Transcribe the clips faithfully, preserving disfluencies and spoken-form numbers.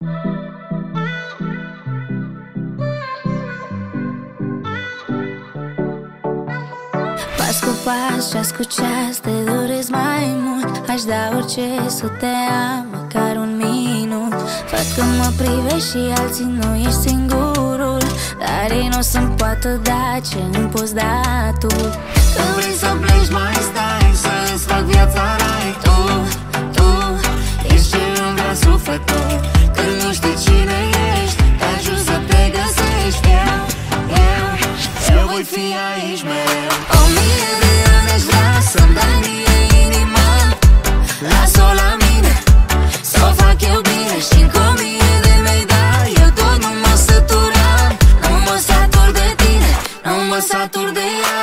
Pas cu pas, ceas cu ceas, te doresc mai mult. Aș da orice să te am, măcar un minut. Văd că mă privești și alții, nu ești singurul, dar ei nu o să-mi poată da ce îmi poți da tu. Când vrei să pleci, mai stai, să-ți fac viața rai. Tu, tu, ești ce îmi vrea sufletul. Când nu știi cine ești, te ajut să te găsești. Eu, eu, eu voi fi aici mereu. O mie de ani aș vrea să-mi dai mie inima. Las-o la mine, s-o fac eu bine. Și încă o mie de mei, dar eu tot nu mă săturam. Nu mă satur de tine, nu mă satur de ea.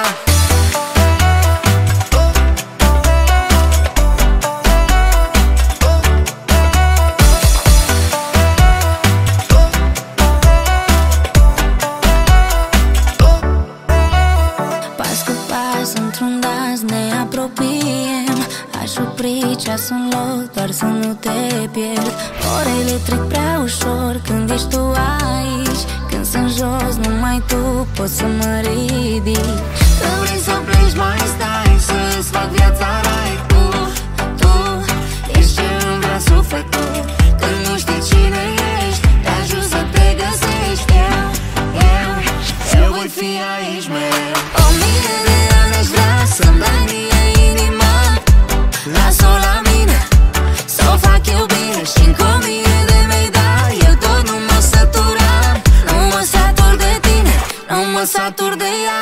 Într-un dans ne apropiem. Aș opri ceasul în loc, doar să nu te pierd. Orele trec prea ușor când ești tu aici. Când sunt jos, numai tu poți să mă ridici. Când vrei să pleci, mai stai, să-ți fac viața rai. Tu, tu, ești ce îmi vrea sufletul. Când nu știi cine ești, te ajut să te găsești. Eu, eu, eu voi fi aici mereu. O mie de ani aș vrea să-mi dai mie inima. Las-o la mine, s-o fac eu bine. Și încă o mie de mei, dar eu tot nu mă săturam. Nu mă satur de tine, nu mă satur de ea.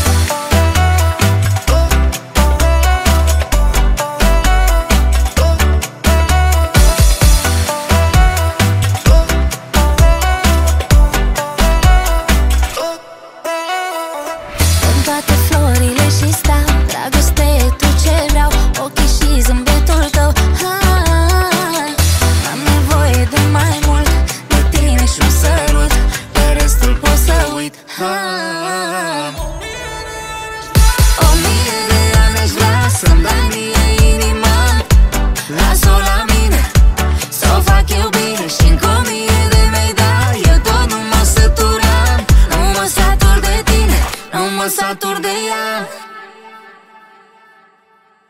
Toate florile și stau, dragoste e tu ce vreau, ochii și zâmbetul tău. ah, Am nevoie de mai mult, de tine și un sărut, de restul pot să uit. ah, O mie de ani aș vrea să-mi dai